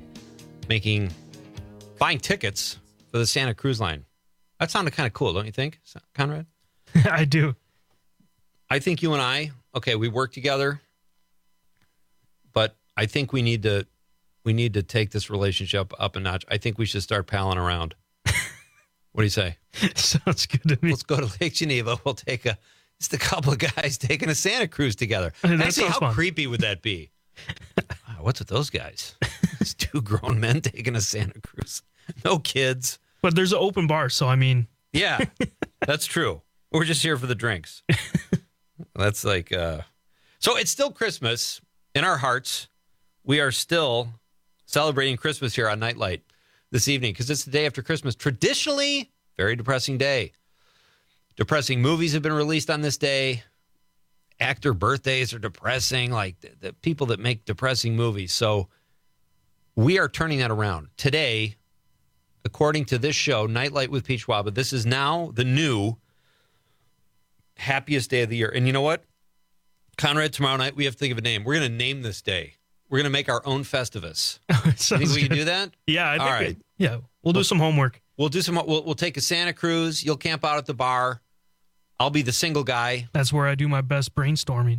buying tickets for the Santa Cruise Line. That sounded kind of cool, don't you think, Conrad? I do. I think you and I, we work together, but I think we need to take this relationship up a notch. I think we should start palling around. What do you say? Sounds good to me. Let's go to Lake Geneva. We'll take just a couple of guys taking a Santa cruise together. Actually, how fun. Creepy would that be? Wow, what's with those guys? It's two grown men taking a Santa cruise. No kids. But there's an open bar, so I mean. Yeah, that's true. We're just here for the drinks. That's like, so it's still Christmas in our hearts. We are still celebrating Christmas here on Nightlight this evening because it's the day after Christmas. Traditionally, very depressing day. Depressing movies have been released on this day. Actor birthdays are depressing, like the people that make depressing movies. So we are turning that around. Today, according to this show, Nightlight with Pete Schwab, this is now the new happiest day of the year. And you know what? Conrad, tomorrow night, we have to think of a name. We're going to name this day. We're going to make our own Festivus. You think we can do that? Yeah, I think all right. We'll do some homework. We'll take a Santa cruise. You'll camp out at the bar. I'll be the single guy. That's where I do my best brainstorming.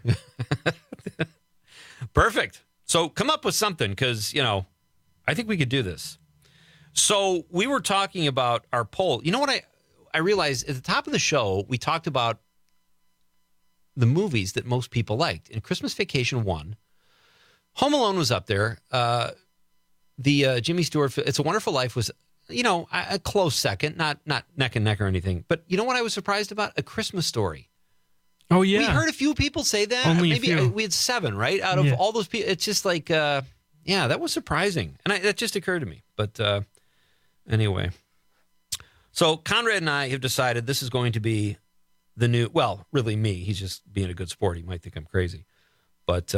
Perfect. So come up with something because, I think we could do this. So we were talking about our poll. You know what I realized at the top of the show, we talked about the movies that most people liked. And Christmas Vacation won. Home Alone was up there. The Jimmy Stewart, It's a Wonderful Life was, a close second, not neck and neck or anything. But you know what I was surprised about? A Christmas Story. Oh, yeah. We heard a few people say that. Only Maybe a few. We had 7, right? Out of all those people. It's just like, that was surprising. And that just occurred to me. But anyway. So Conrad and I have decided this is going to be the new, well, really me. He's just being a good sport. He might think I'm crazy. But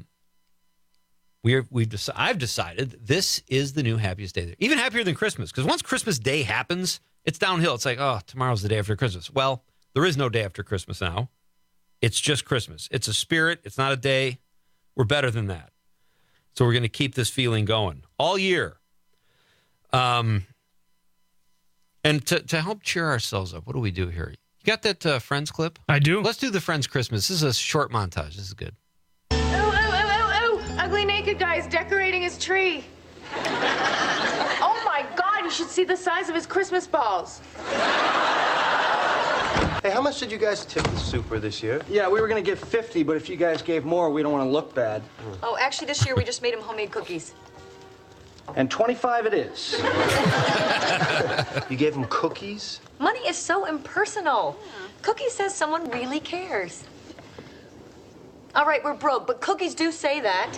I've decided this is the new happiest day. Even happier than Christmas. Because once Christmas Day happens, it's downhill. It's like, oh, tomorrow's the day after Christmas. Well, there is no day after Christmas now. It's just Christmas. It's a spirit. It's not a day. We're better than that. So we're going to keep this feeling going all year. And to help cheer ourselves up, what do we do here? You got that Friends clip? I do. Let's do the Friends Christmas. This is a short montage. This is good. Oh, ugly naked guy is decorating his tree. Oh my God, you should see the size of his Christmas balls. Hey, how much did you guys tip the super this year? Yeah, we were going to give 50, but if you guys gave more, we don't want to look bad. Oh, actually, this year we just made him homemade cookies. And 25 it is. You gave him cookies? Money is so impersonal. Cookies says someone really cares. All right, we're broke, but cookies do say that.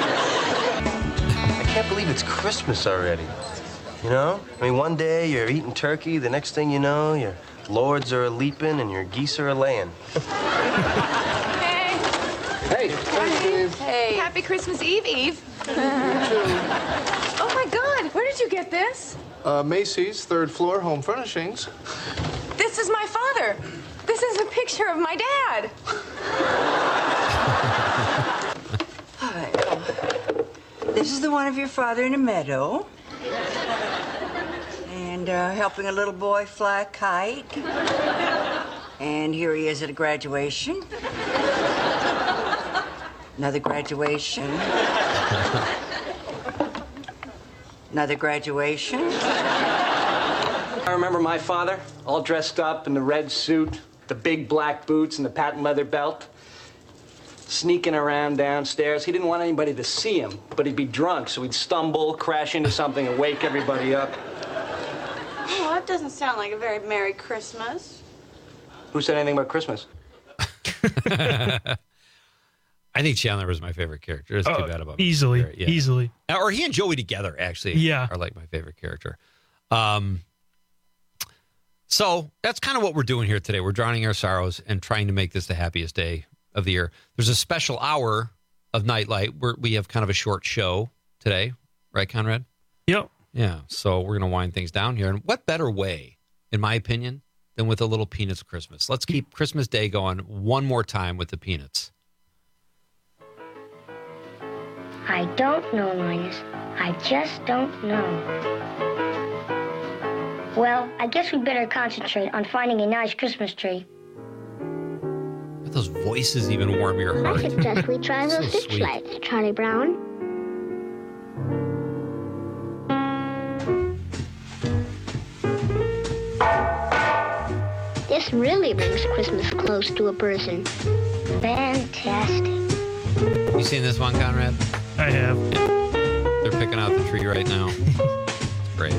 I can't believe it's Christmas already. You know? I mean, one day you're eating turkey, the next thing you know, your lords are a-leaping and your geese are a-laying. Hey, Hey, Steve. Hey. Happy Christmas Eve, Eve. Oh, my God. Where did you get this? Macy's, 3rd floor, home furnishings. This is my father. This is a picture of my dad. This is the one of your father in a meadow. And helping a little boy fly a kite. And here he is at a graduation. Another graduation. Another graduation. I remember my father, all dressed up in the red suit, the big black boots, and the patent leather belt, sneaking around downstairs. He didn't want anybody to see him, but he'd be drunk, so he'd stumble, crash into something, and wake everybody up. Oh, that doesn't sound like a very Merry Christmas. Who said anything about Christmas? I think Chandler was my favorite character. It's too bad about me. Easily. Yeah. Easily. Or he and Joey together, actually, are like my favorite character. So that's kind of what we're doing here today. We're drowning our sorrows and trying to make this the happiest day of the year. There's a special hour of Nightlight where we have kind of a short show today. Right, Conrad? Yep. Yeah. So we're going to wind things down here. And what better way, in my opinion, than with a little Peanuts Christmas? Let's keep Christmas Day going one more time with the Peanuts. I don't know, Linus. I just don't know. Well, I guess we better concentrate on finding a nice Christmas tree. Those voices even warm your heart. I suggest we try So those ditch sweet. lights, Charlie Brown. This really brings Christmas close to a person. Fantastic. You seen this one, Conrad? I have. Yeah. They're picking out the tree right now. It's great.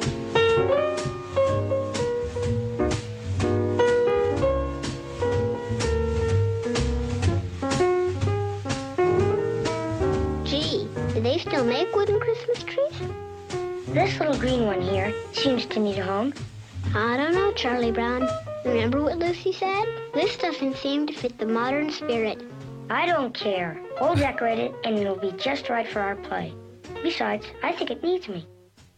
Gee, do they still make wooden Christmas trees? This little green one here seems to need a home. I don't know, Charlie Brown. Remember what Lucy said? This doesn't seem to fit the modern spirit. I don't care. We'll decorate it, and it'll be just right for our play. Besides, I think it needs me.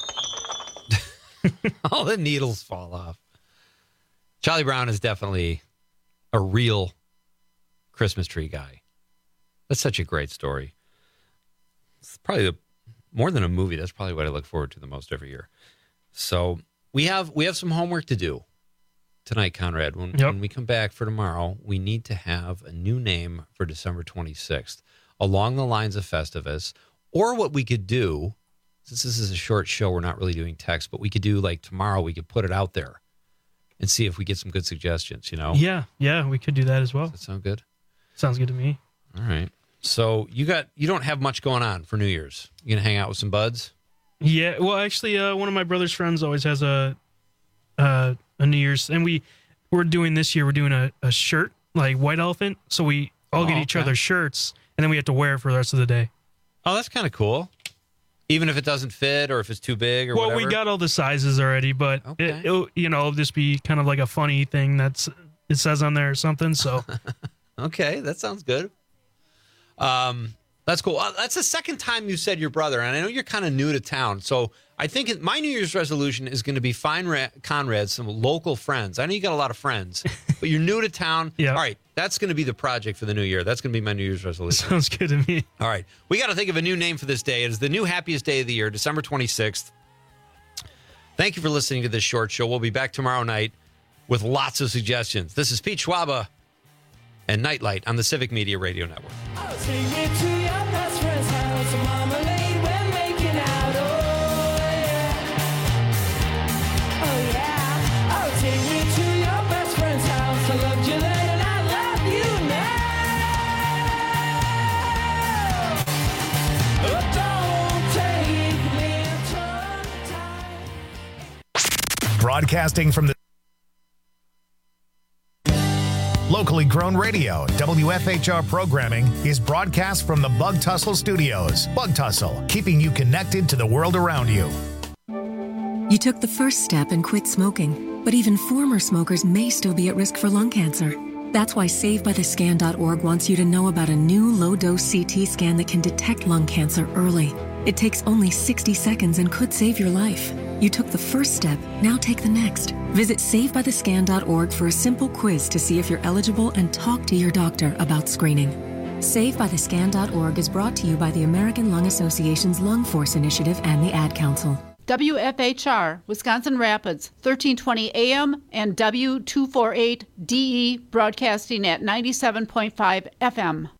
All the needles fall off. Charlie Brown is definitely a real Christmas tree guy. That's such a great story. It's probably more than a movie. That's probably what I look forward to the most every year. So we have some homework to do tonight, Conrad. When we come back for tomorrow, we need to have a new name for December 26th along the lines of Festivus. Or what we could do, since this is a short show, we're not really doing text, but we could do like tomorrow, we could put it out there and see if we get some good suggestions, you know? Yeah, we could do that as well. Does that sound good? Sounds good to me. All right. So you don't have much going on for New Year's. You gonna hang out with some buds? Yeah, well, actually, one of my brother's friends always has a New Year's, and we're doing this year. We're doing a shirt like White Elephant, so we all get each other shirts, and then we have to wear it for the rest of the day. Oh, that's kind of cool. Even if it doesn't fit or if it's too big or whatever. Well, we got all the sizes already, but it'll just be kind of like a funny thing it says on there or something. So, okay, that sounds good. That's cool. That's the second time you said your brother, and I know you're kind of new to town. So I think my New Year's resolution is going to be find Conrad some local friends. I know you got a lot of friends, but you're new to town. Yeah. All right, that's going to be the project for the new year. That's going to be my New Year's resolution. Sounds good to me. All right, we got to think of a new name for this day. It is the new happiest day of the year, December 26th. Thank you for listening to this short show. We'll be back tomorrow night with lots of suggestions. This is Pete Schwaba and Nightlight on the Civic Media Radio Network. I'll take you to your best friend's house. Marmalade, we're making out. Oh, yeah. Oh, yeah. I'll take you to your best friend's house. I loved you then and I love you now. Oh, don't take me. Broadcasting from the locally grown radio, WFHR programming is broadcast from the Bug Tussle Studios. Bug Tussle, keeping you connected to the world around you. You took the first step and quit smoking, but even former smokers may still be at risk for lung cancer. That's why SaveByTheScan.org wants you to know about a new low-dose CT scan that can detect lung cancer early. It takes only 60 seconds and could save your life. You took the first step, now take the next. Visit SaveByTheScan.org for a simple quiz to see if you're eligible and talk to your doctor about screening. SaveByTheScan.org is brought to you by the American Lung Association's Lung Force Initiative and the Ad Council. WFHR, Wisconsin Rapids, 1320 AM and W248DE, broadcasting at 97.5 FM.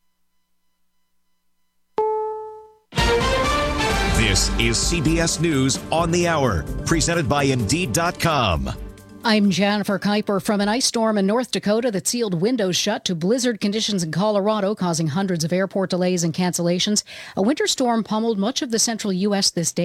This is CBS News on the Hour, presented by Indeed.com. I'm Jennifer Kuiper. From an ice storm in North Dakota that sealed windows shut to blizzard conditions in Colorado, causing hundreds of airport delays and cancellations, a winter storm pummeled much of the central U.S. this day.